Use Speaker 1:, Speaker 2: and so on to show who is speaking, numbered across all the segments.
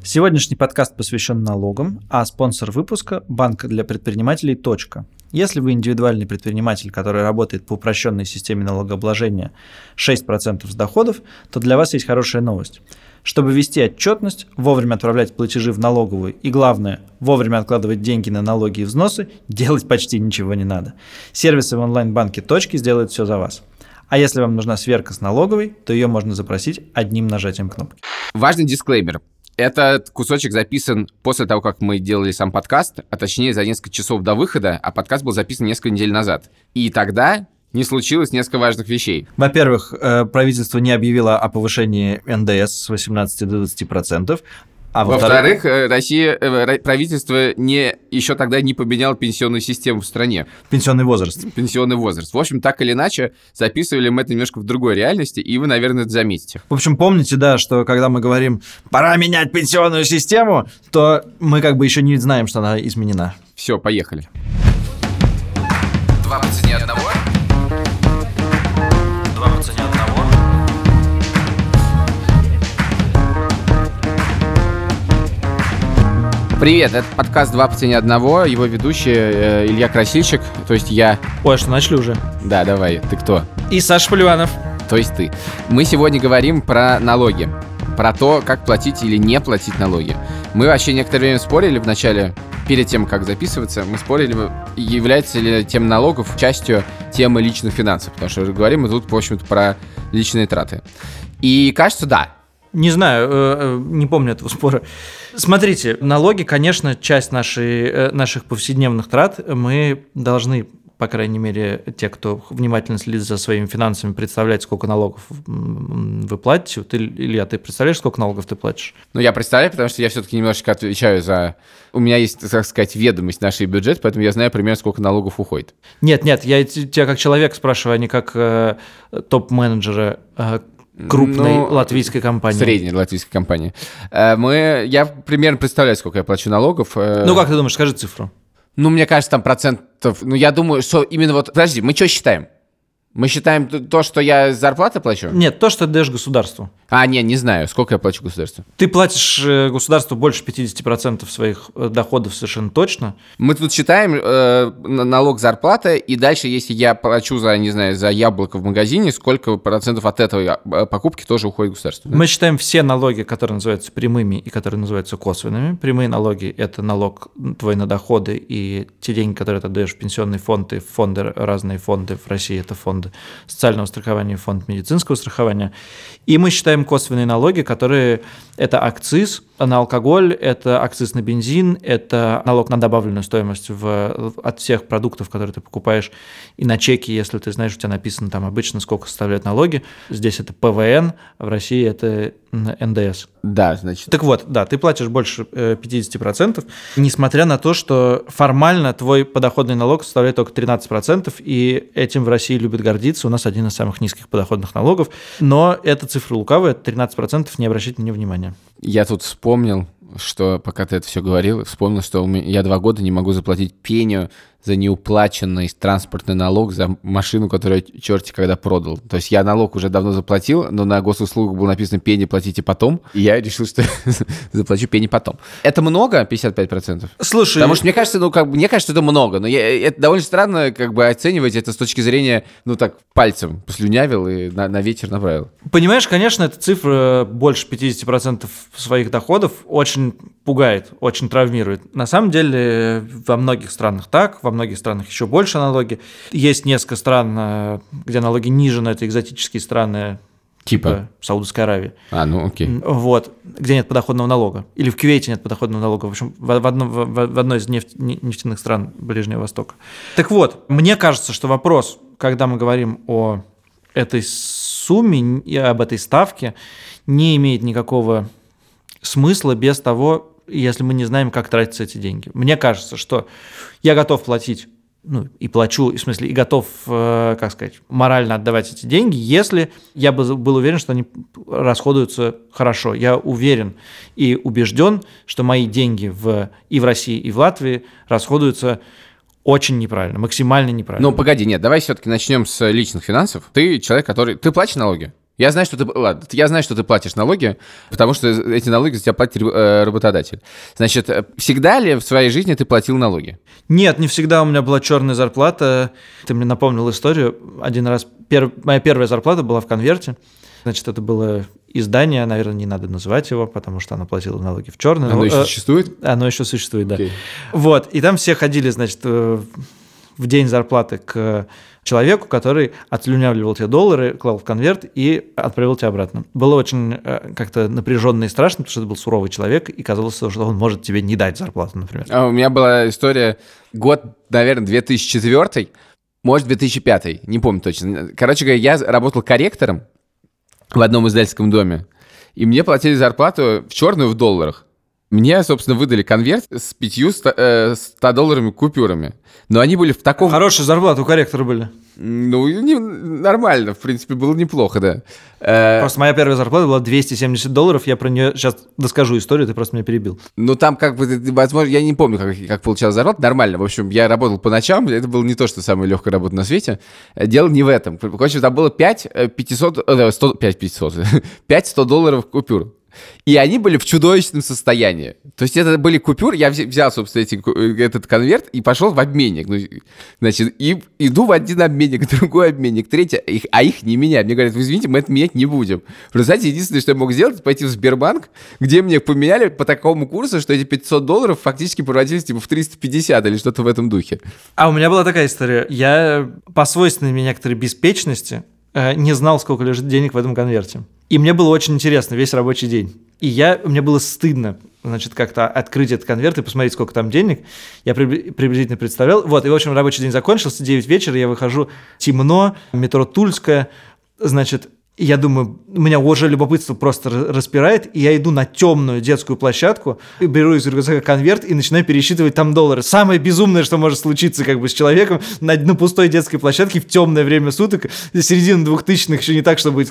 Speaker 1: Сегодняшний подкаст посвящен налогам, а спонсор выпуска – банк для предпринимателей «Точка». Если вы индивидуальный предприниматель, который работает по упрощенной системе налогообложения 6% с доходов, то для вас есть хорошая новость. Чтобы вести отчетность, вовремя отправлять платежи в налоговую и, главное, вовремя откладывать деньги на налоги и взносы, делать почти ничего не надо. Сервисы в онлайн-банке «Точки» сделают все за вас. А если вам нужна сверка с налоговой, то ее можно запросить одним нажатием кнопки.
Speaker 2: Важный дисклеймер. Этот кусочек записан после того, как мы делали сам подкаст, а точнее за несколько часов до выхода, а подкаст был записан несколько недель назад. И тогда не случилось несколько важных вещей.
Speaker 1: Во-первых, правительство не объявило о повышении НДС с 18 до 20%. А
Speaker 2: во-вторых, правительство еще тогда не поменяло пенсионную систему в стране.
Speaker 1: Пенсионный возраст.
Speaker 2: В общем, так или иначе, записывали мы это немножко в другой реальности, и вы, наверное, это заметите.
Speaker 1: В общем, помните, да, что когда мы говорим «пора менять пенсионную систему», то мы как бы еще не знаем, что она изменена.
Speaker 2: Все, поехали. Два по цене одного. Привет, это подкаст «Два по цене одного», его ведущий Илья Красильщик, то есть я.
Speaker 1: Ой, что, начали уже?
Speaker 2: Да, давай, ты кто?
Speaker 1: И Саша Поливанов.
Speaker 2: То есть ты. Мы сегодня говорим про налоги, про то, как платить или не платить налоги. Мы вообще некоторое время спорили в начале, перед тем, как записываться, мы спорили, является ли тема налогов частью темы личных финансов, потому что говорим мы тут, в общем-то, про личные траты. И кажется, да.
Speaker 1: Не знаю, не помню этого спора. Смотрите, налоги, конечно, часть наших повседневных трат. Мы должны, по крайней мере, те, кто внимательно следит за своими финансами, представлять, сколько налогов вы платите. Илья, ты представляешь, сколько налогов ты платишь?
Speaker 2: Ну, я представляю, потому что я все-таки немножечко отвечаю за... У меня есть, так сказать, ведомость нашей бюджет, поэтому я знаю примерно, сколько налогов уходит.
Speaker 1: Нет, я тебя как человек спрашиваю, а не как топ-менеджера крупной латвийской компании.
Speaker 2: Средней латвийской компании. Я примерно представляю, сколько я плачу налогов.
Speaker 1: Ну, как ты думаешь, скажи цифру.
Speaker 2: Ну, мне кажется, там процентов... Ну, я думаю, что именно вот... Подожди, мы что считаем? Мы считаем то, что я зарплаты плачу?
Speaker 1: Нет, то, что ты даешь государству.
Speaker 2: Не знаю. Сколько я плачу государству?
Speaker 1: Ты платишь государству больше 50% своих доходов совершенно точно.
Speaker 2: Мы тут считаем налог зарплаты, и дальше, если я плачу за яблоко в магазине, сколько процентов от этой покупки тоже уходит государству? Да?
Speaker 1: Мы считаем все налоги, которые называются прямыми и которые называются косвенными. Прямые налоги – это налог твой на доходы и те деньги, которые ты отдаешь в пенсионные фонды, разные фонды в России – это фонды социального страхования, фонд медицинского страхования. И мы считаем косвенные налоги, которые – это акциз на алкоголь, это акциз на бензин, это налог на добавленную стоимость от всех продуктов, которые ты покупаешь, и на чеке, если ты знаешь, у тебя написано там обычно, сколько составляют налоги. Здесь это ПВН, в России это НДС.
Speaker 2: Да, значит.
Speaker 1: Так вот, да, ты платишь больше 50%, несмотря на то, что формально твой подоходный налог составляет только 13%, и этим в России любят гордиться. У нас один из самых низких подоходных налогов, но эта цифра лукавая, 13%, не обращайте на нее внимания.
Speaker 2: Я тут вспомнил, что, пока ты это все говорил, что я 2 года не могу заплатить пеню за неуплаченный транспортный налог за машину, которую я черти когда продал. То есть я налог уже давно заплатил, но на госуслугах было написано «пени платите потом», и я решил, что заплачу пени потом. Это много, 55%?
Speaker 1: Слушай...
Speaker 2: Потому что мне кажется, это много, но это довольно странно оценивать это с точки зрения, пальцем послюнявил и на ветер направил.
Speaker 1: Понимаешь, конечно, эта цифра больше 50% своих доходов очень пугает, очень травмирует. На самом деле во многих странах так, во многих странах еще больше налоги. Есть несколько стран, где налоги ниже, но это экзотические страны, типа Саудовской Аравии.
Speaker 2: Окей.
Speaker 1: Вот, где нет подоходного налога. Или в Кувейте нет подоходного налога. В общем, в одной из нефтяных стран Ближнего Востока. Так вот, мне кажется, что вопрос, когда мы говорим о этой сумме и об этой ставке, не имеет никакого смысла без того, если мы не знаем, как тратятся эти деньги. Мне кажется, что я готов платить, и плачу, и готов, морально отдавать эти деньги, если я был уверен, что они расходуются хорошо. Я уверен и убежден, что мои деньги и в России, и в Латвии расходуются очень неправильно, максимально неправильно.
Speaker 2: Погоди, нет, давай все-таки начнем с личных финансов. Ты человек, который... Ты платишь налоги? Я знаю, что ты платишь налоги, потому что эти налоги за тебя платит работодатель. Значит, всегда ли в своей жизни ты платил налоги?
Speaker 1: Нет, не всегда у меня была черная зарплата. Ты мне напомнил историю. Один раз моя первая зарплата была в конверте. Значит, это было издание, наверное, не надо называть его, потому что оно платило налоги в черную.
Speaker 2: Оно еще существует?
Speaker 1: Оно еще существует, да.
Speaker 2: Okay.
Speaker 1: Вот, и там все ходили, значит, в день зарплаты к человеку, который отслюнявливал тебе доллары, клал в конверт и отправил тебя обратно. Было очень как-то напряженно и страшно, потому что это был суровый человек, и казалось, что он может тебе не дать зарплату, например.
Speaker 2: У меня была история, год, наверное, 2004, может, 2005, не помню точно. Короче говоря, я работал корректором в одном издательском доме, и мне платили зарплату в черную в долларах. Мне, собственно, выдали конверт с 500 $100 купюрами. Но они были в таком...
Speaker 1: Хорошие зарплаты у корректора были.
Speaker 2: Ну, нормально, в принципе, было неплохо, да.
Speaker 1: Просто моя первая зарплата была $270. Я про нее сейчас доскажу историю, ты просто меня перебил.
Speaker 2: Ну, там как бы, возможно, я не помню, как получалась зарплата. Нормально. В общем, я работал по ночам. Это было не то, что самая легкая работа на свете. Дело не в этом. Короче, там было 5 $100 купюр. И они были в чудовищном состоянии. То есть это были купюры, я взял, собственно, этот конверт и пошел в обменник. Ну, значит, и иду в один обменник, другой обменник, третий, а их не меняют. Мне говорят, вы извините, мы это менять не будем. Просто, знаете, единственное, что я мог сделать, это пойти в Сбербанк, где мне поменяли по такому курсу, что эти $500 фактически превратились типа в 350 или что-то в этом духе.
Speaker 1: А у меня была такая история. Я по свойственной мне некоторой беспечности не знал, сколько лежит денег в этом конверте. И мне было очень интересно весь рабочий день. И мне было стыдно, значит, как-то открыть этот конверт и посмотреть, сколько там денег. Я приблизительно представлял. Вот, и, в общем, рабочий день закончился, 9 вечера, я выхожу, темно, метро Тульская, значит, и я думаю, меня уже любопытство просто распирает, и я иду на темную детскую площадку, беру из рюкзака конверт и начинаю пересчитывать там доллары. Самое безумное, что может случиться как бы с человеком на пустой детской площадке в темное время суток, середина 2000-х, еще не так, чтобы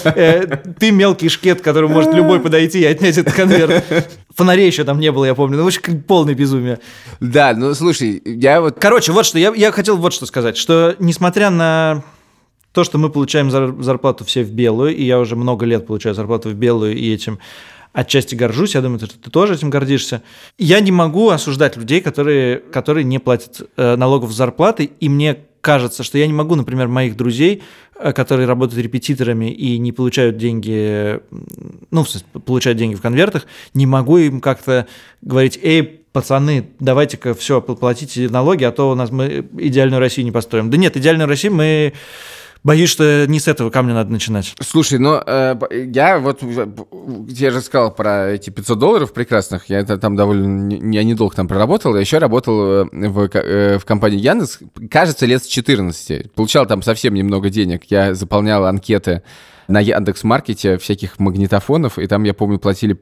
Speaker 1: ты мелкий шкет, к которому может любой подойти и отнять этот конверт. Фонарей еще там не было, я помню. Ну, очень полное безумие.
Speaker 2: Да, ну, слушай, я вот...
Speaker 1: Короче, вот что, я хотел вот что сказать, что несмотря на... То, что мы получаем зарплату все в белую, и я уже много лет получаю зарплату в белую, и этим отчасти горжусь, я думаю, что ты тоже этим гордишься. Я не могу осуждать людей, которые не платят налогов с зарплаты, и мне кажется, что я не могу, например, моих друзей, которые работают репетиторами и не получают деньги, ну, в смысле, получают деньги в конвертах, не могу им как-то говорить: эй, пацаны, давайте-ка все, платите налоги, а то мы идеальную Россию не построим. Да нет, идеальную Россию мы... Боюсь, что не с этого камня надо начинать.
Speaker 2: Слушай, ну, я же сказал про эти $500 прекрасных, я там я недолго там проработал, я еще работал в компании Яндекс, кажется, лет с 14. Получал там совсем немного денег, я заполнял анкеты на Яндекс.Маркете всяких магнитофонов, и там, я помню, платили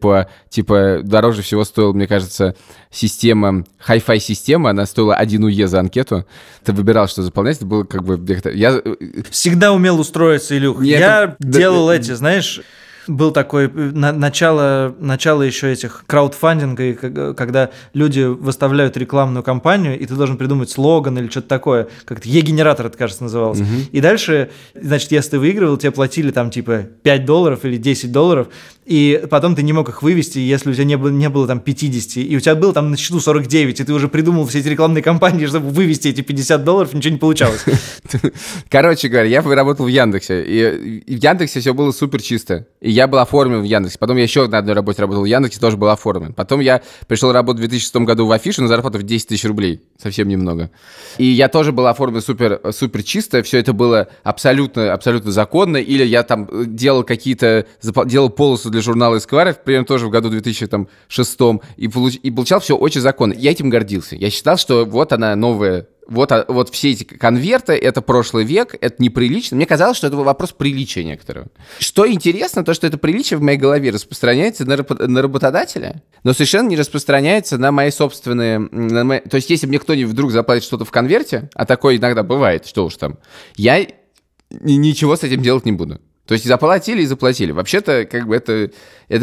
Speaker 2: дороже всего стоила, мне кажется, система, Hi-Fi система, она стоила 1 УЕ за анкету. Ты выбирал, что заполнять, это было как бы... Я
Speaker 1: всегда умел устроиться, Илюх. Я делал эти, знаешь... Был такой начало еще этих краудфандинга, когда люди выставляют рекламную кампанию, и ты должен придумать слоган или что-то такое, как-то Е-генератор, это, кажется, называлось. Uh-huh. И дальше, значит, если ты выигрывал, тебе платили там типа $5 или $10, и потом ты не мог их вывести, если у тебя не было там 50, и у тебя было там на счету 49, и ты уже придумал все эти рекламные кампании, чтобы вывести эти $50, ничего не получалось.
Speaker 2: Короче говоря, я работал в Яндексе, и в Яндексе все было супер чисто. И я был оформлен в Яндексе. Потом я еще на одной работе работал в Яндексе, тоже был оформлен. Потом я пришел работать в 2006 году в Афишу на зарплату в 10 тысяч рублей. Совсем немного. И я тоже был оформлен супер чисто. Все это было абсолютно законно. Или я там делал полосу для журнала Esquire, примерно тоже в году 2006. И получал все очень законно. Я этим гордился. Я считал, что вот она новая... Вот все эти конверты, это прошлый век, это неприлично. Мне казалось, что это вопрос приличия некоторого. Что интересно, то, что это приличие в моей голове распространяется на работодателя, но совершенно не распространяется на мои собственные... То есть, если мне кто-нибудь вдруг заплатит что-то в конверте, а такое иногда бывает, что уж там, я ничего с этим делать не буду. То есть заплатили и заплатили. Вообще-то, как бы это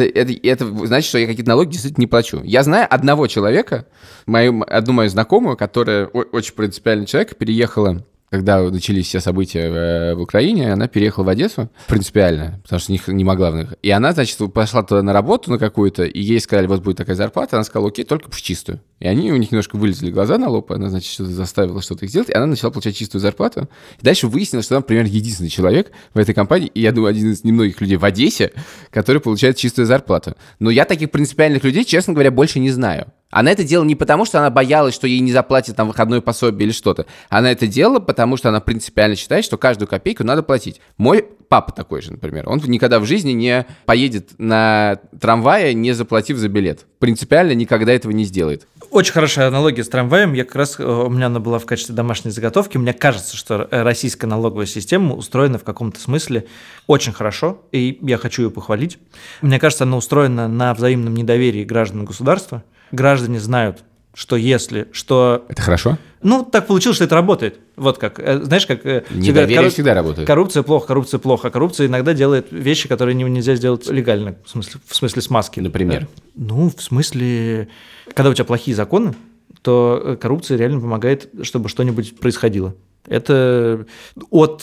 Speaker 2: значит, что я какие-то налоги действительно не плачу. Я знаю одного человека, одну мою знакомую, которая очень принципиальный человек, переехала когда начались все события в Украине, она переехала в Одессу принципиально, потому что не могла в них. И она, значит, пошла туда на работу на какую-то, и ей сказали, вот будет такая зарплата, она сказала, окей, только в чистую. И у них немножко вылезли глаза на лоб, она, значит, что-то заставила что-то их сделать, и она начала получать чистую зарплату. И дальше выяснилось, что она, например, единственный человек в этой компании, и я думаю, один из немногих людей в Одессе, который получает чистую зарплату. Но я таких принципиальных людей, честно говоря, больше не знаю. Она это делала не потому, что она боялась, что ей не заплатят там выходное пособие или что-то. Она это делала, потому что она принципиально считает, что каждую копейку надо платить. Мой папа такой же, например. Он никогда в жизни не поедет на трамвае, не заплатив за билет. Принципиально никогда этого не сделает.
Speaker 1: Очень хорошая аналогия с трамваем. Я как раз, у меня она была в качестве домашней заготовки. Мне кажется, что российская налоговая система устроена в каком-то смысле очень хорошо, и я хочу ее похвалить. Мне кажется, она устроена на взаимном недоверии граждан и государства. Граждане знают, что если, что...
Speaker 2: Это хорошо?
Speaker 1: Ну, так получилось, что это работает. Вот как, знаешь, как...
Speaker 2: Недоверие всегда работает.
Speaker 1: Коррупция плохо, коррупция плохо. А коррупция иногда делает вещи, которые нельзя сделать легально, в смысле смазки.
Speaker 2: Например?
Speaker 1: Ну, в смысле, когда у тебя плохие законы, то коррупция реально помогает, чтобы что-нибудь происходило. Это от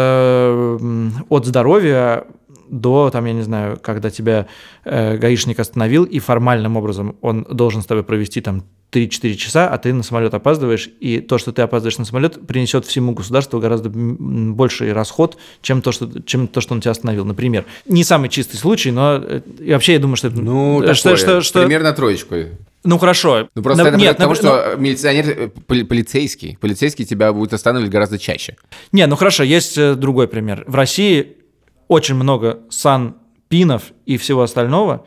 Speaker 1: здоровья до, там, я не знаю, когда тебя гаишник остановил, и формальным образом он должен с тобой провести там 3-4 часа, а ты на самолет опаздываешь, и то, что ты опаздываешь на самолет, принесет всему государству гораздо больший расход, чем то, что он тебя остановил, например. Не самый чистый случай, но и вообще я думаю, что...
Speaker 2: Примерно троечку.
Speaker 1: Ну, хорошо.
Speaker 2: Ну, просто это потому, что милиционер, полицейский тебя будет останавливать гораздо чаще.
Speaker 1: Не, ну хорошо, есть другой пример. В России очень много санпинов и всего остального,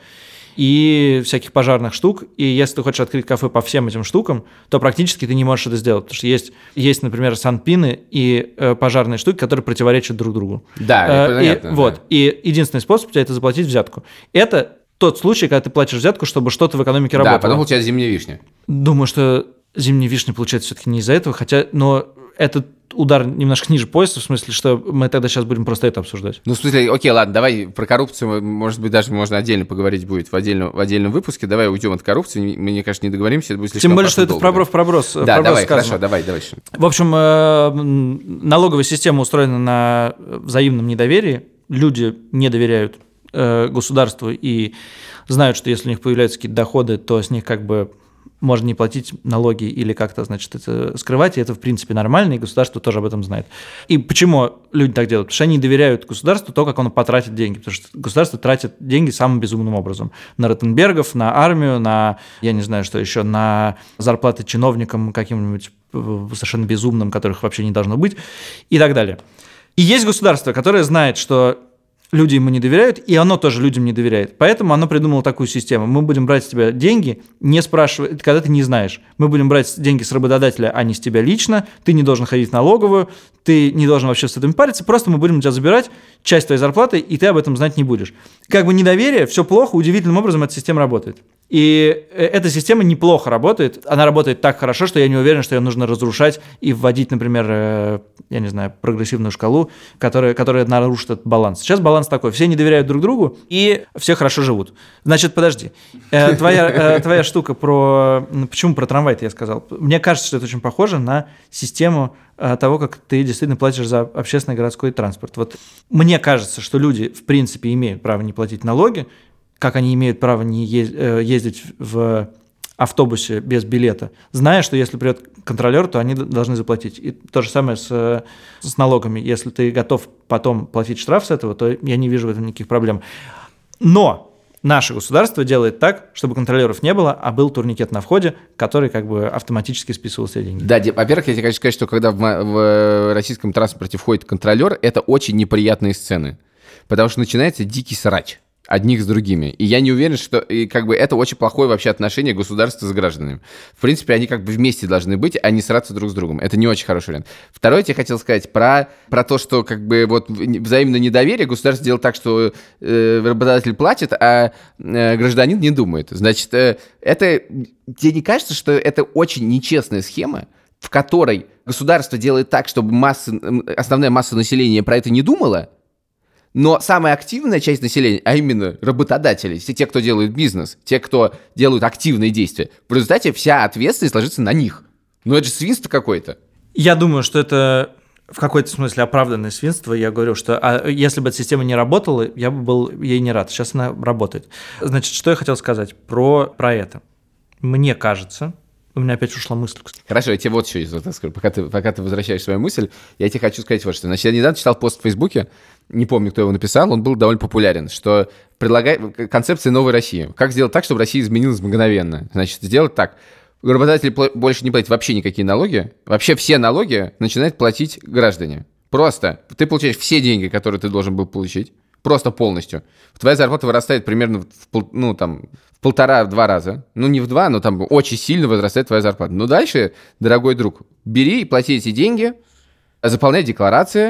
Speaker 1: и всяких пожарных штук, и если ты хочешь открыть кафе по всем этим штукам, то практически ты не можешь это сделать, потому что есть например, санпины и пожарные штуки, которые противоречат друг другу.
Speaker 2: Да, понятно.
Speaker 1: Вот, и единственный способ у тебя – это заплатить взятку. Это тот случай, когда ты платишь взятку, чтобы что-то в экономике работало.
Speaker 2: Да, потом получается зимняя вишня.
Speaker 1: Думаю, что зимняя вишня получается все-таки не из-за этого, но этот удар немножко ниже пояса, в смысле, что мы тогда сейчас будем просто это обсуждать.
Speaker 2: Ну, в смысле, окей, ладно, давай про коррупцию, может быть, даже можно отдельно поговорить будет в отдельном выпуске. Давай уйдем от коррупции, мы, мне кажется, не договоримся, это будет слишком
Speaker 1: Тем более, что это в проброс.
Speaker 2: Да, давай, хорошо, давай.
Speaker 1: В общем, налоговая система устроена на взаимном недоверии. Люди не доверяют государству и знают, что если у них появляются какие-то доходы, то с них как бы можно не платить налоги или как-то, значит, это скрывать, и это, в принципе, нормально, и государство тоже об этом знает. И почему люди так делают? Потому что они доверяют государству то, как оно потратит деньги, потому что государство тратит деньги самым безумным образом. На Ротенбергов, на армию, на, я не знаю, что еще, на зарплаты чиновникам каким-нибудь совершенно безумным, которых вообще не должно быть, и так далее. И есть государство, которое знает, что люди ему не доверяют, и оно тоже людям не доверяет. Поэтому оно придумало такую систему. Мы будем брать с тебя деньги, не спрашивая, когда ты не знаешь. Мы будем брать деньги с работодателя, а не с тебя лично. Ты не должен ходить в налоговую, ты не должен вообще с этим париться. Просто мы будем у тебя забирать часть твоей зарплаты, и ты об этом знать не будешь. Как бы недоверие, все плохо, удивительным образом эта система работает. И эта система неплохо работает. Она работает так хорошо, что я не уверен, что ее нужно разрушать и вводить, например, я не знаю, прогрессивную шкалу, которая нарушит этот баланс. Сейчас баланс такой. Все не доверяют друг другу, и все хорошо живут. Значит, подожди. Твоя штука про... Почему про трамвай-то я сказал? Мне кажется, что это очень похоже на систему того, как ты действительно платишь за общественный городской транспорт. Вот мне кажется, что люди, в принципе, имеют право не платить налоги, как они имеют право не ездить в автобусе без билета, зная, что если придет контролер, то они должны заплатить. И то же самое с налогами. Если ты готов потом платить штраф с этого, то я не вижу в этом никаких проблем. Но наше государство делает так, чтобы контролеров не было, а был турникет на входе, который как бы автоматически списывал все деньги.
Speaker 2: Да, во-первых, я тебе хочу сказать, что когда в российском транспорте входит контролер, это очень неприятные сцены, потому что начинается дикий срач одних с другими. И я не уверен, что как бы это очень плохое вообще отношение государства с гражданами. В принципе, они как бы вместе должны быть, а не сраться друг с другом. Это не очень хороший вариант. Второе, я тебе хотел сказать про то, что как бы вот взаимное недоверие государство делает так, что работодатель платит, а гражданин не думает. Значит, это тебе не кажется, что это очень нечестная схема, в которой государство делает так, чтобы основная масса населения про это не думала, но самая активная часть населения, а именно работодатели, все те, кто делают бизнес, те, кто делают активные действия, в результате вся ответственность ложится на них. Ну это же свинство какое-то.
Speaker 1: Я думаю, что это в какой-то смысле оправданное свинство. Я говорю, что если бы эта система не работала, я бы был ей не рад. Сейчас она работает. Значит, что я хотел сказать про это. Мне кажется... У меня опять ушла мысль, кстати.
Speaker 2: Хорошо, я тебе вот еще скажу. Пока ты возвращаешь свою мысль, я тебе хочу сказать вот что. Значит, я недавно читал пост в Фейсбуке, не помню, кто его написал, он был довольно популярен, что предлагает концепция новой России. Как сделать так, чтобы Россия изменилась мгновенно? Значит, сделать так. Работодатели больше не платят вообще никакие налоги. Вообще все налоги начинают платить граждане. Просто ты получаешь все деньги, которые ты должен был получить. Просто полностью. Твоя зарплата вырастает примерно в 1,5-2 раза. Ну, не в 2, но там очень сильно возрастает твоя зарплата. Но дальше, дорогой друг, бери и плати эти деньги, заполняй декларации,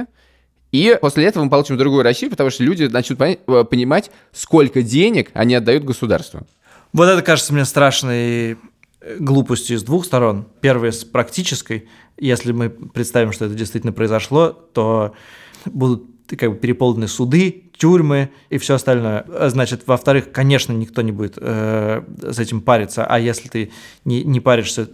Speaker 2: и после этого мы получим другую Россию, потому что люди начнут понимать, сколько денег они отдают государству.
Speaker 1: Вот это кажется мне страшной глупостью с двух сторон. Первая с практической. Если мы представим, что это действительно произошло, то будут как бы переполнены суды, тюрьмы и все остальное. Значит, во-вторых, конечно, никто не будет с этим париться, а если ты не паришься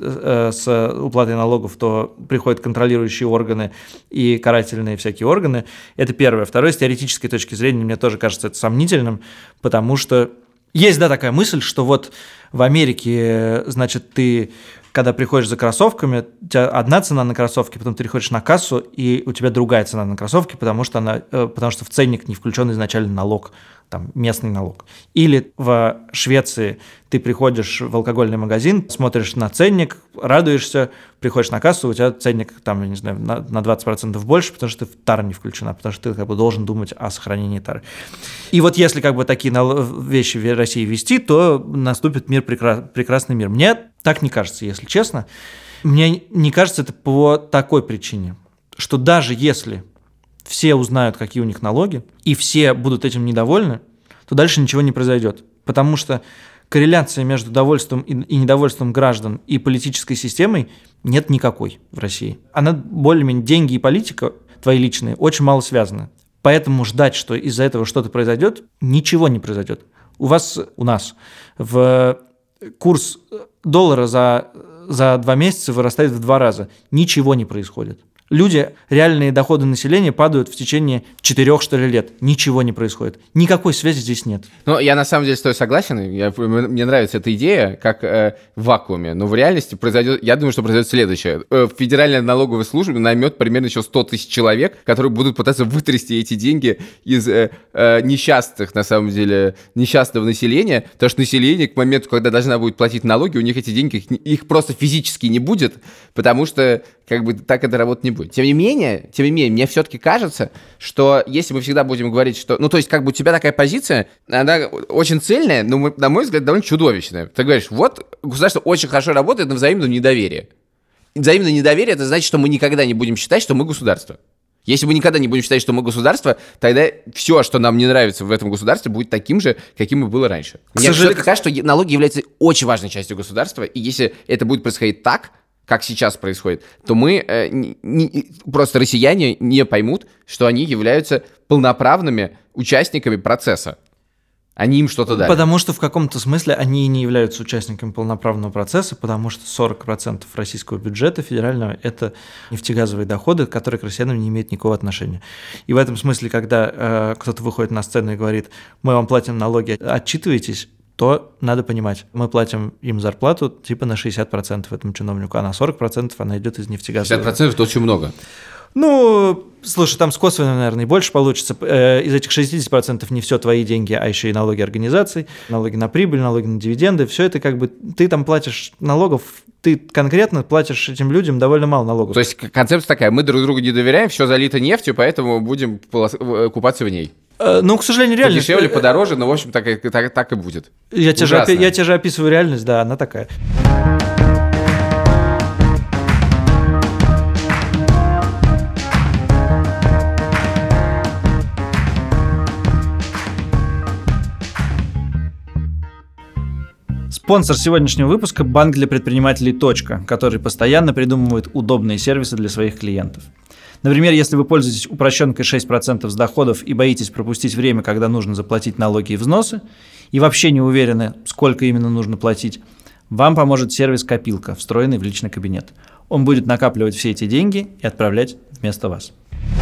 Speaker 1: с уплатой налогов, то приходят контролирующие органы и карательные всякие органы. Это первое. Второе, с теоретической точки зрения, мне тоже кажется это сомнительным, потому что есть, да, такая мысль, что вот в Америке, значит, ты... Когда приходишь за кроссовками, у тебя одна цена на кроссовки, потом ты приходишь на кассу, и у тебя другая цена на кроссовки, потому что в ценник не включен изначально налог, там, местный налог. Или в Швеции ты приходишь в алкогольный магазин, смотришь на ценник, радуешься, приходишь на кассу, у тебя ценник, там, я не знаю, на 20% больше, потому что тара не включена, потому что ты как бы должен думать о сохранении тары. И вот если как бы такие вещи в России ввести, то наступит прекрасный мир. Мне так не кажется, если честно. Мне не кажется это по такой причине, что даже если все узнают, какие у них налоги, и все будут этим недовольны, то дальше ничего не произойдет. Потому что корреляции между довольством и недовольством граждан и политической системой нет никакой в России. Она более-менее деньги и политика, твои личные, очень мало связаны. Поэтому ждать, что из-за этого что-то произойдет, ничего не произойдет. У нас в курс доллара за 2 месяца вырастает в 2 раза. Ничего не происходит. Реальные доходы населения падают в течение 4, что ли, лет. Ничего не происходит. Никакой связи здесь нет.
Speaker 2: Ну, я на самом деле с тобой согласен. Мне нравится эта идея, как в вакууме. Но в реальности я думаю, что произойдет следующее. Федеральная налоговая служба наймет примерно еще 100 тысяч человек, которые будут пытаться вытрясти эти деньги из несчастного населения. Потому что население к моменту, когда должна будет платить налоги, у них эти деньги, их просто физически не будет, потому что как бы так это работать не будет. Тем не менее, мне все-таки кажется, что если мы всегда будем говорить, что... Ну, то есть, как бы у тебя такая позиция, она очень цельная, но, на мой взгляд, довольно чудовищная. Ты говоришь, вот, государство очень хорошо работает на взаимном недоверии. Взаимное недоверие – это значит, что мы никогда не будем считать, что мы государство. Если мы никогда не будем считать, что мы государство, тогда все, что нам не нравится в этом государстве, будет таким же, каким и было раньше. Мне все-таки кажется, что налоги являются очень важной частью государства, и если это будет происходить так, как сейчас происходит, то мы, просто россияне не поймут, что они являются полноправными участниками процесса. Они им что-то дали.
Speaker 1: Потому что в каком-то смысле они не являются участниками полноправного процесса, потому что 40% российского бюджета федерального – это нефтегазовые доходы, которые к россиянам не имеют никакого отношения. И в этом смысле, когда кто-то выходит на сцену и говорит, мы вам платим налоги, отчитывайтесь, то надо понимать, мы платим им зарплату типа на 60% этому чиновнику, а на 40% она идет из нефтегазовых.
Speaker 2: 60% – это очень много.
Speaker 1: Ну, слушай, там с косвенным, наверное, и больше получится. Из этих 60% не все твои деньги, а еще и налоги организаций, налоги на прибыль, налоги на дивиденды. Все это как бы ты там платишь налогов, ты конкретно платишь этим людям довольно мало налогов.
Speaker 2: То есть концепция такая, мы друг другу не доверяем, все залито нефтью, поэтому будем купаться в ней.
Speaker 1: Ну, к сожалению, реальность...
Speaker 2: Подешевле, подороже, но, в общем, так и будет.
Speaker 1: Я тебе же описываю реальность, да, она такая. Спонсор сегодняшнего выпуска – банк для предпринимателей «Точка», который постоянно придумывает удобные сервисы для своих клиентов. Например, если вы пользуетесь упрощенкой 6% с доходов и боитесь пропустить время, когда нужно заплатить налоги и взносы, и вообще не уверены, сколько именно нужно платить, вам поможет сервис «Копилка», встроенный в личный кабинет.
Speaker 3: Он будет накапливать все эти деньги и отправлять вместо вас.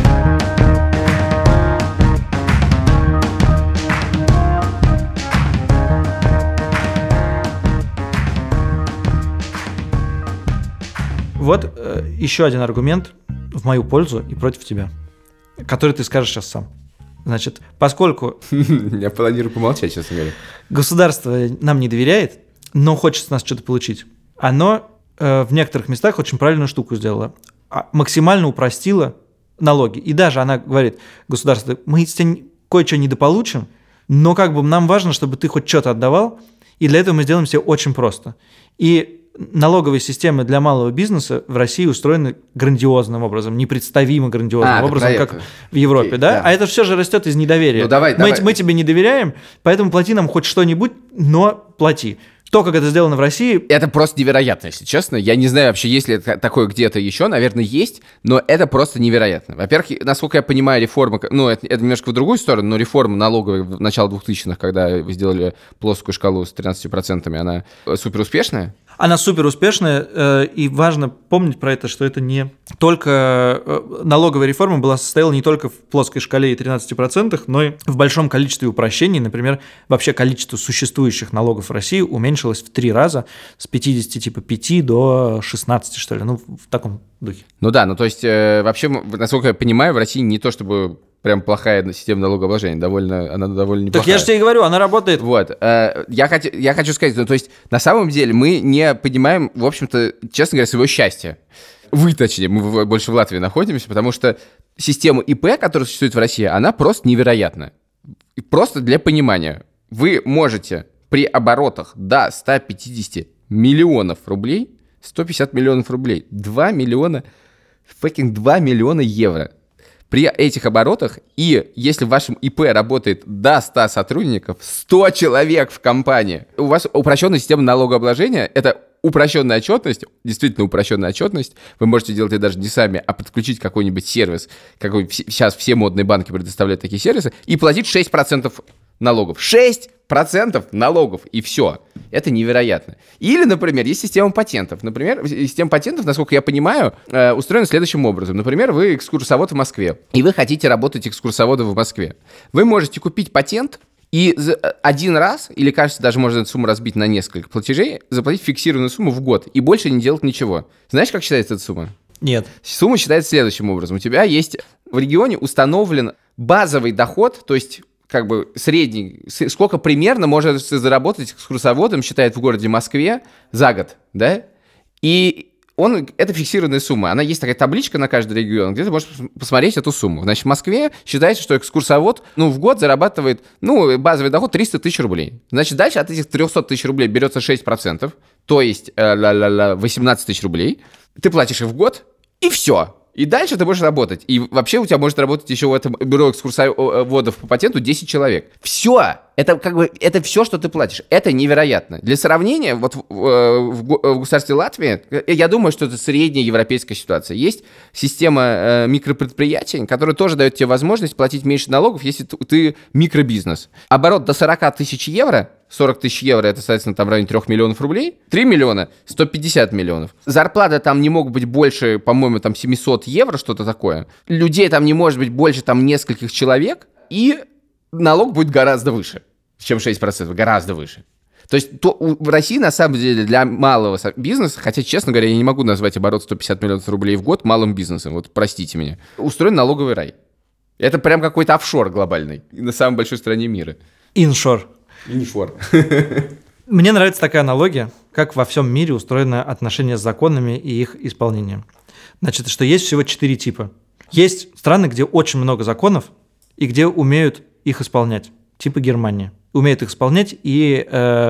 Speaker 1: Вот еще один аргумент в мою пользу и против тебя, который ты скажешь сейчас сам. Значит, поскольку
Speaker 2: Я планирую помолчать, честно говоря.
Speaker 1: государство нам не доверяет, но хочет с нас что-то получить, оно в некоторых местах очень правильную штуку сделало. Максимально упростило налоги. И даже она говорит, государство, мы из тебя кое-что недополучим, но как бы нам важно, чтобы ты хоть что-то отдавал, и для этого мы сделаем все очень просто. И налоговые системы для малого бизнеса в России устроены грандиозным образом, непредставимо грандиозным образом, как в Европе, да? А это все же растет из недоверия.
Speaker 2: Ну, давай.
Speaker 1: Мы тебе не доверяем, поэтому плати нам хоть что-нибудь, но плати. То, как это сделано в России...
Speaker 2: Это просто невероятно, если честно. Я не знаю вообще, есть ли это такое где-то еще. Наверное, есть, но это просто невероятно. Во-первых, насколько я понимаю, реформа... Ну, это немножко в другую сторону, но реформа налоговая в начале 2000-х, когда вы сделали плоскую шкалу с 13%, она супер успешная.
Speaker 1: Она супер успешная, и важно помнить про это, что это не только налоговая реформа состояла не только в плоской шкале и 13%, но и в большом количестве упрощений. Например, вообще количество существующих налогов в России уменьшилось в 3 раза, с 55 до 16, что ли, ну, в таком духе.
Speaker 2: Ну да, ну то есть вообще, насколько я понимаю, в России не то чтобы... Прям плохая система налогообложения, она довольно неплохая.
Speaker 1: Так я же тебе и говорю, она работает.
Speaker 2: Вот, я хочу сказать, ну, то есть, на самом деле, мы не понимаем, в общем-то, честно говоря, своего счастья. Вы, точнее, мы больше в Латвии находимся, потому что система ИП, которая существует в России, она просто невероятна. Просто для понимания. Вы можете при оборотах до 150 миллионов рублей, 150 миллионов рублей, 2 миллиона евро. При этих оборотах, и если в вашем ИП работает до 100 сотрудников, 100 человек в компании, у вас упрощенная система налогообложения, это упрощенная отчетность, действительно упрощенная отчетность, вы можете делать это даже не сами, а подключить какой-нибудь сервис, какой сейчас все модные банки предоставляют такие сервисы, и платить 6% налогов. 6% налогов, и все. Это невероятно. Или, например, есть система патентов. Например, система патентов, насколько я понимаю, устроена следующим образом. Например, вы экскурсовод в Москве, и вы хотите работать экскурсоводом в Москве. Вы можете купить патент и один раз, или, кажется, даже можно эту сумму разбить на несколько платежей, заплатить фиксированную сумму в год, и больше не делать ничего. Знаешь, как считается эта сумма?
Speaker 1: Нет.
Speaker 2: Сумма считается следующим образом. У тебя есть в регионе установлен базовый доход, то есть как бы средний, сколько примерно может заработать экскурсоводом, считает в городе Москве за год, да? И это фиксированная сумма. Она есть такая табличка на каждый регион, где ты можешь посмотреть эту сумму. Значит, в Москве считается, что экскурсовод, в год зарабатывает, базовый доход 300 тысяч рублей. Значит, дальше от этих 300 тысяч рублей берется 6%, то есть 18 тысяч рублей. Ты платишь их в год, и все. И дальше ты можешь работать. И вообще у тебя может работать еще в этом бюро экскурсоводов по патенту 10 человек. Все! Это все, что ты платишь. Это невероятно. Для сравнения, вот в государстве Латвии, я думаю, что это средняя европейская ситуация. Есть система микропредприятий, которая тоже дает тебе возможность платить меньше налогов, если ты микробизнес. Оборот до 40 тысяч евро, 40 тысяч евро, это, соответственно, там в районе 3 миллионов рублей. 3 миллиона, 150 миллионов. Зарплата там не могут быть больше, по-моему, там 700 евро, что-то такое. Людей там не может быть больше там нескольких человек. И налог будет гораздо выше, чем 6%, гораздо выше. То есть в России, на самом деле, для малого бизнеса, хотя, честно говоря, я не могу назвать оборот 150 миллионов рублей в год малым бизнесом, вот простите меня, устроен налоговый рай. Это прям какой-то офшор глобальный на самой большой стране мира.
Speaker 1: Иншор.
Speaker 2: Иншор.
Speaker 1: Мне нравится такая аналогия, как во всем мире устроено отношение с законами и их исполнением. Значит, что есть всего 4 типа. Есть страны, где очень много законов, и где умеют их исполнять, типа Германия. Умеют их исполнять, и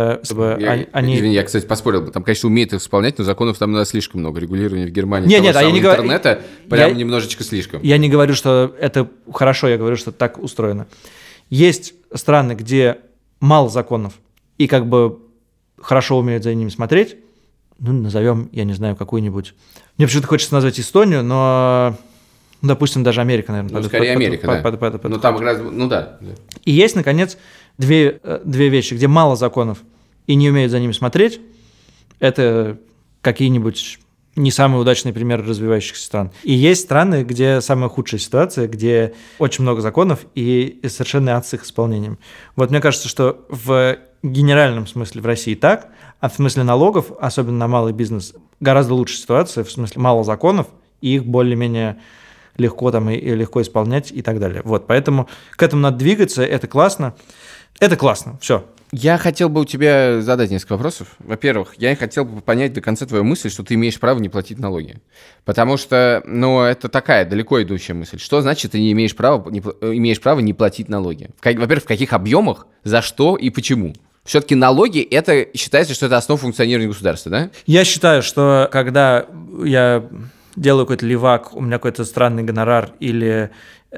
Speaker 1: они...
Speaker 2: Извини, я, кстати, поспорил бы. Там, конечно, умеют их исполнять, но законов там надо слишком много. Регулирования в Германии
Speaker 1: нет, я не говорю...
Speaker 2: интернета прям немножечко слишком.
Speaker 1: Я не говорю, что это хорошо, я говорю, что так устроено. Есть страны, где мало законов, и как бы хорошо умеют за ними смотреть. Назовем, я не знаю, какую-нибудь... Мне почему-то хочется назвать Эстонию, но... допустим, даже Америка, наверное.
Speaker 2: Скорее Америка, да. Ну, там как раз... да.
Speaker 1: И есть, наконец, две вещи, где мало законов и не умеют за ними смотреть. Это какие-нибудь не самые удачные примеры развивающихся стран. И есть страны, где самая худшая ситуация, где очень много законов и совершенно ад с их исполнением. Вот мне кажется, что в генеральном смысле в России так, а в смысле налогов, особенно на малый бизнес, гораздо лучше ситуация, в смысле мало законов, и их более-менее легко там и легко исполнять и так далее. Вот, поэтому к этому надо двигаться, это классно. Это классно, все.
Speaker 2: Я хотел бы у тебя задать несколько вопросов. Во-первых, я хотел бы понять до конца твою мысль, что ты имеешь право не платить налоги. Потому что, это такая далеко идущая мысль. Что значит, ты не имеешь права не платить налоги? Во-первых, в каких объемах, за что и почему? Все-таки налоги, это считается, что это основа функционирования государства, да?
Speaker 1: Я считаю, что когда я делаю какой-то левак, у меня какой-то странный гонорар, или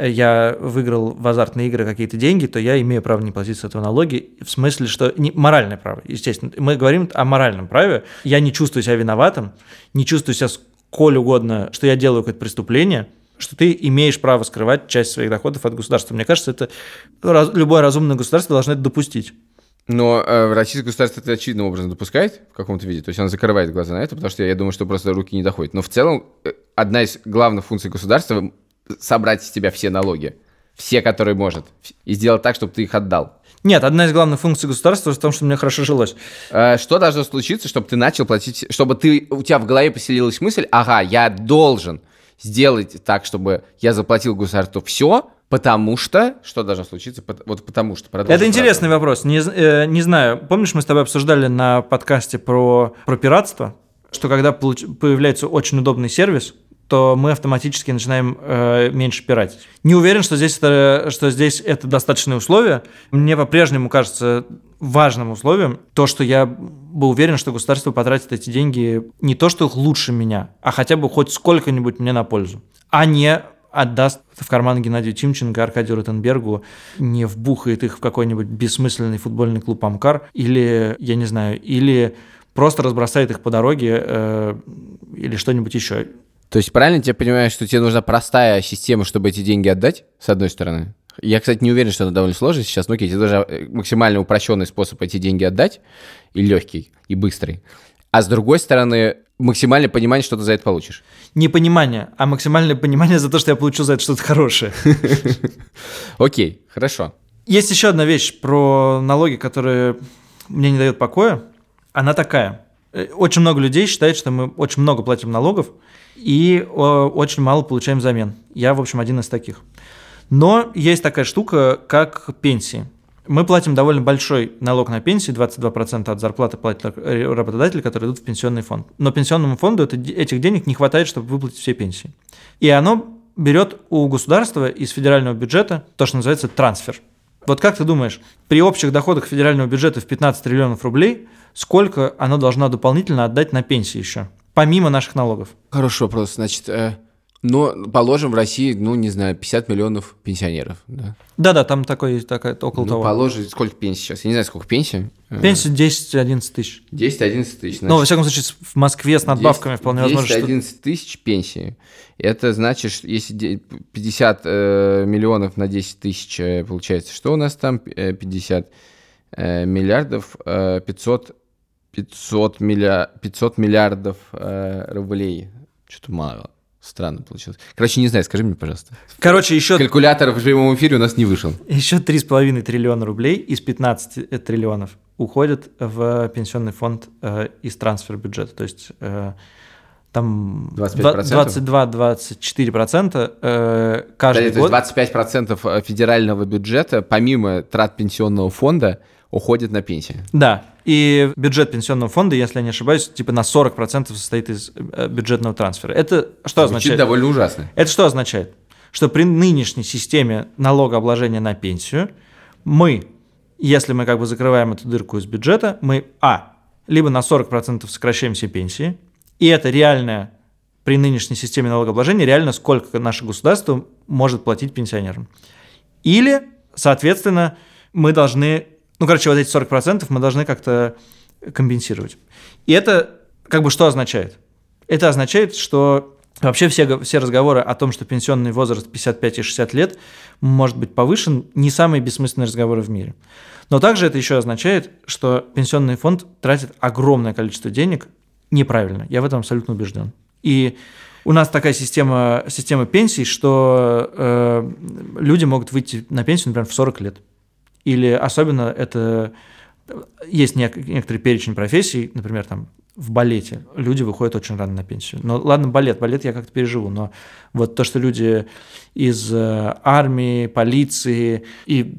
Speaker 1: я выиграл в азартные игры какие-то деньги, то я имею право не платить с этого налоги, в смысле, что моральное право, естественно. Мы говорим о моральном праве. Я не чувствую себя виноватым, не чувствую себя сколь угодно, что я делаю какое-то преступление, что ты имеешь право скрывать часть своих доходов от государства. Мне кажется, это любое разумное государство должно это допустить.
Speaker 2: Но российское государство это очевидным образом допускает в каком-то виде, то есть оно закрывает глаза на это, потому что я думаю, что просто руки не доходят. Но в целом одна из главных функций государства – собрать с тебя все налоги, все, которые может, и сделать так, чтобы ты их отдал.
Speaker 1: Нет, одна из главных функций государства в том, что мне хорошо жилось.
Speaker 2: Что должно случиться, чтобы ты начал платить, чтобы у тебя в голове поселилась мысль, я должен сделать так, чтобы я заплатил государству все, потому что... Что должно случиться? Потому что...
Speaker 1: Это интересный вопрос. Не знаю. Помнишь, мы с тобой обсуждали на подкасте про пиратство, что когда появляется очень удобный сервис, то мы автоматически начинаем меньше пиратить. Не уверен, что здесь это достаточное условие. Мне по-прежнему кажется важным условием то, что я был уверен, что государство потратит эти деньги не то, что их лучше меня, а хотя бы хоть сколько-нибудь мне на пользу, а не отдаст в карман Геннадию Тимченко, Аркадию Ротенбергу, не вбухает их в какой-нибудь бессмысленный футбольный клуб «Амкар» или, я не знаю, или просто разбросает их по дороге или что-нибудь еще.
Speaker 2: То есть правильно я понимаю, что тебе нужна простая система, чтобы эти деньги отдать, с одной стороны? Я, кстати, не уверен, что это довольно сложно сейчас. Ну, окей, тебе нужен максимально упрощенный способ эти деньги отдать, и легкий, и быстрый. А с другой стороны, максимальное понимание, что ты за это получишь.
Speaker 1: Не понимание, а максимальное понимание за то, что я получу за это что-то хорошее.
Speaker 2: Окей, хорошо.
Speaker 1: Есть еще одна вещь про налоги, которая мне не дает покоя. Она такая. Очень много людей считает, что мы очень много платим налогов и очень мало получаем взамен. Я, в общем, один из таких. Но есть такая штука, как пенсии. Мы платим довольно большой налог на пенсии, 22% от зарплаты платят работодатели, которые идут в пенсионный фонд. Но пенсионному фонду этих денег не хватает, чтобы выплатить все пенсии. И оно берет у государства из федерального бюджета то, что называется трансфер. Вот как ты думаешь, при общих доходах федерального бюджета в 15 триллионов рублей, сколько оно должно дополнительно отдать на пенсии еще, помимо наших налогов?
Speaker 2: Хороший вопрос. Значит, положим, в России, 50 миллионов пенсионеров. Да?
Speaker 1: Да, там около того.
Speaker 2: Положим, сколько пенсий сейчас? Я не знаю, сколько пенсий.
Speaker 1: Пенсия 10-11 тысяч.
Speaker 2: 10-11 тысяч. Значит,
Speaker 1: во всяком случае, в Москве с надбавками вполне возможно,
Speaker 2: 10-11 тысяч пенсии. Это значит, если 50 миллионов на 10 тысяч, получается, что у нас там? 50 миллиардов, 500 миллиардов рублей. Что-то мало. Странно получилось. Короче, не знаю, скажи мне, пожалуйста.
Speaker 1: Еще...
Speaker 2: Калькулятор в прямом эфире у нас не вышел.
Speaker 1: Еще 3,5 триллиона рублей из 15 триллионов уходят в пенсионный фонд из трансфер-бюджета. То есть там 22-24% каждый год.
Speaker 2: То есть 25% федерального бюджета, помимо трат пенсионного фонда, уходит на пенсии.
Speaker 1: Да, и бюджет пенсионного фонда, если я не ошибаюсь, на 40% состоит из бюджетного трансфера. Это что означает?
Speaker 2: Звучит довольно ужасно.
Speaker 1: Это что означает? Что при нынешней системе налогообложения на пенсию если мы закрываем эту дырку из бюджета, мы либо на 40% сокращаем все пенсии, и это реальное, при нынешней системе налогообложения, реально сколько наше государство может платить пенсионерам. Или, соответственно, мы должны... вот эти 40% мы должны как-то компенсировать. И это что означает? Это означает, что вообще все разговоры о том, что пенсионный возраст 55 и 60 лет может быть повышен, не самые бессмысленные разговоры в мире. Но также это еще означает, что пенсионный фонд тратит огромное количество денег неправильно. Я в этом абсолютно убежден. И у нас такая система пенсий, что люди могут выйти на пенсию, например, в 40 лет. Или особенно это... Есть некоторый перечень профессий, например, там в балете люди выходят очень рано на пенсию. Но ладно, балет я как-то переживу, но вот то, что люди из армии, полиции и...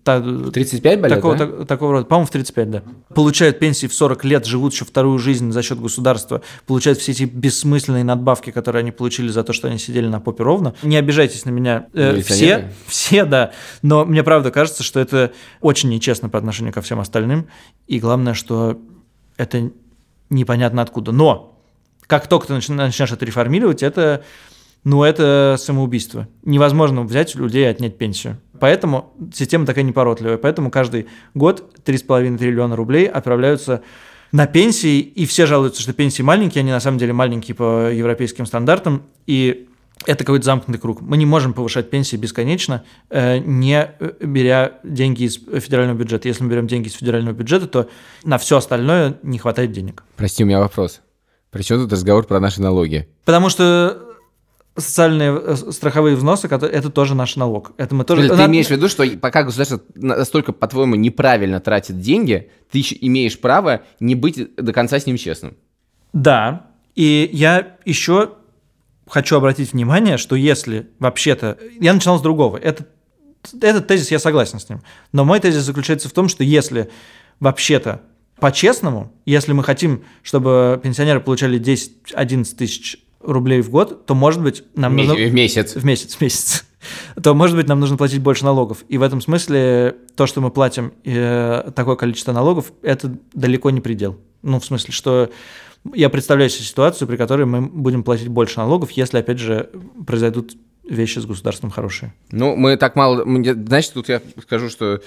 Speaker 2: 35 балет,
Speaker 1: такого рода, по-моему, в 35, да. Получают пенсии в 40 лет, живут еще вторую жизнь за счет государства, получают все эти бессмысленные надбавки, которые они получили за то, что они сидели на попе ровно. Не обижайтесь на меня все, да, но мне правда кажется, что это очень нечестно по отношению ко всем остальным, и главное, что это непонятно откуда. Но как только ты начнешь это реформировать, это самоубийство. Невозможно взять у людей и отнять пенсию. Поэтому система такая непоротливая. Поэтому каждый год 3,5 триллиона рублей отправляются на пенсии, и все жалуются, что пенсии маленькие, они на самом деле маленькие по европейским стандартам, и это какой-то замкнутый круг. Мы не можем повышать пенсии бесконечно, не беря деньги из федерального бюджета. Если мы берем деньги из федерального бюджета, то на все остальное не хватает денег.
Speaker 2: Прости, у меня вопрос. При чем тут разговор про наши налоги?
Speaker 1: Потому что социальные страховые взносы – это тоже наш налог. Это мы тоже...
Speaker 2: Ты имеешь в виду, что пока государство настолько, по-твоему, неправильно тратит деньги, ты имеешь право не быть до конца с ним честным?
Speaker 1: Да. И я еще хочу обратить внимание, что если вообще-то... Я начинал с другого. Этот тезис, я согласен с ним. Но мой тезис заключается в том, что если вообще-то по-честному, если мы хотим, чтобы пенсионеры получали 10-11 тысяч рублей в год, то, может быть, нам нужно...
Speaker 2: В месяц.
Speaker 1: В месяц. То, может быть, нам нужно платить больше налогов. И в этом смысле то, что мы платим такое количество налогов, это далеко не предел. В смысле, что я представляю себе ситуацию, при которой мы будем платить больше налогов, если, опять же, произойдут вещи с государством хорошие.
Speaker 2: Мы так мало... Значит, тут я скажу, что...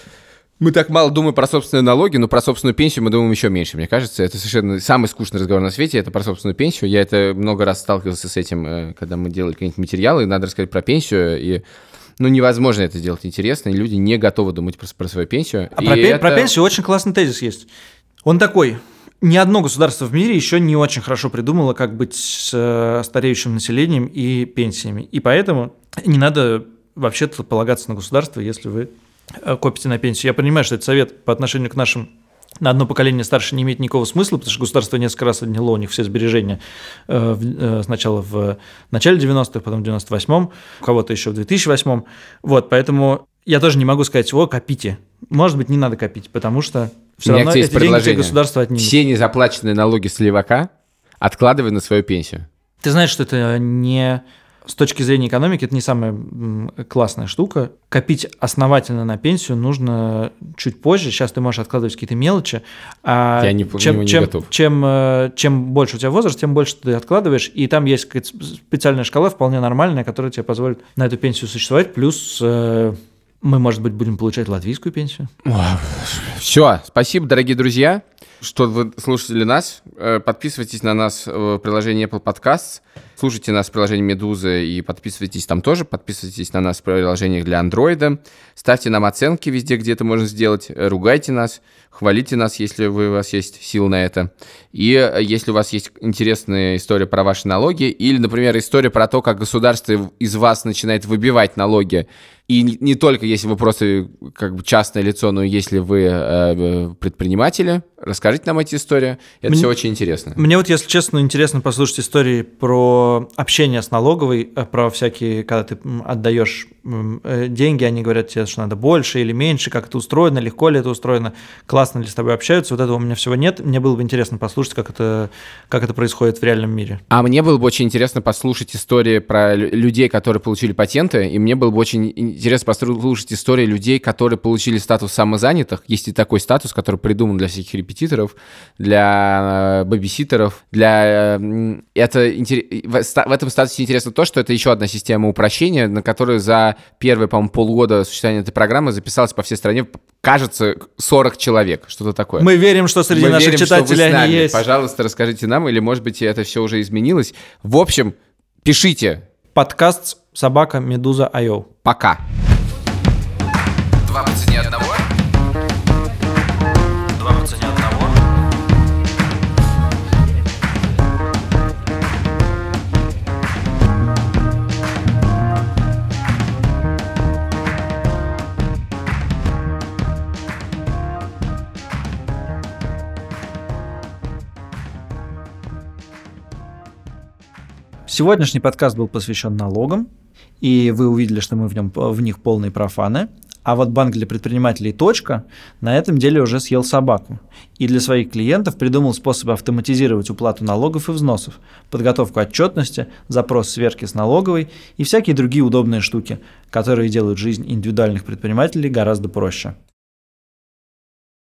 Speaker 2: Мы так мало думаем про собственные налоги, но про собственную пенсию мы думаем еще меньше. Мне кажется, это совершенно самый скучный разговор на свете, это про собственную пенсию. Я это много раз сталкивался с этим, когда мы делали какие-нибудь материалы, и надо рассказать про пенсию, и невозможно это сделать интересно, и люди не готовы думать про свою пенсию.
Speaker 1: Про пенсию очень классный тезис есть. Он такой: ни одно государство в мире еще не очень хорошо придумало, как быть с стареющим населением и пенсиями. И поэтому не надо вообще-то полагаться на государство, если вы копите на пенсию. Я понимаю, что этот совет по отношению к нашим на одно поколение старше не имеет никакого смысла, потому что государство несколько раз отняло у них все сбережения сначала в начале 90-х, потом в 98-м, у кого-то еще в 2008-м. Поэтому я тоже не могу сказать: копите. Может быть, не надо копить, потому что все равно эти деньги государство отнимет.
Speaker 2: Все незаплаченные налоги с левака откладывай на свою пенсию.
Speaker 1: Ты знаешь, что это не... С точки зрения экономики, это не самая классная штука. Копить основательно на пенсию нужно чуть позже. Сейчас ты можешь откладывать какие-то мелочи.
Speaker 2: Я не готов.
Speaker 1: Чем больше у тебя возраст, тем больше ты откладываешь. И там есть какая-то специальная шкала, вполне нормальная, которая тебе позволит на эту пенсию существовать. Плюс мы, может быть, будем получать латвийскую пенсию.
Speaker 2: Все. Спасибо, дорогие друзья, что вы слушали нас. Подписывайтесь на нас в приложении Apple Podcasts. Слушайте нас в приложении «Медуза» и подписывайтесь там тоже. Подписывайтесь на нас в приложениях для Android. Ставьте нам оценки везде, где это можно сделать. Ругайте нас, хвалите нас, если у вас есть силы на это. И если у вас есть интересная история про ваши налоги, или, например, история про то, как государство из вас начинает выбивать налоги, и не только если вы просто частное лицо, но и если вы предприниматели, расскажите нам эти истории. Это все очень интересно.
Speaker 1: Мне если честно, интересно послушать истории про общение с налоговой, про всякие, когда ты отдаешь деньги, они говорят тебе, что надо больше или меньше, как это устроено, легко ли это устроено, классно ли с тобой общаются. Вот этого у меня всего нет. Мне было бы интересно послушать, как это происходит в реальном мире.
Speaker 2: А мне было бы очень интересно послушать истории про людей, которые получили патенты, и мне было бы очень интересно послушать истории людей, которые получили статус самозанятых. Есть и такой статус, который придуман для всяких репетиторов, для бэбиситеров. В этом статусе интересно то, что это еще одна система упрощения, на которую за первые, по-моему, полгода существования этой программы записалось по всей стране, кажется, 40 человек, что-то такое.
Speaker 1: Мы верим, что среди наших читателей они есть.
Speaker 2: Пожалуйста, расскажите нам, или, может быть, это все уже изменилось. В общем, пишите.
Speaker 1: Подкаст @meduza.io.
Speaker 2: Пока. 2 по цене одного.
Speaker 3: Сегодняшний подкаст был посвящен налогам, и вы увидели, что мы в них полные профаны. А вот банк для предпринимателей «Точка» на этом деле уже съел собаку. И для своих клиентов придумал способы автоматизировать уплату налогов и взносов, подготовку отчетности, запрос сверки с налоговой и всякие другие удобные штуки, которые делают жизнь индивидуальных предпринимателей гораздо проще.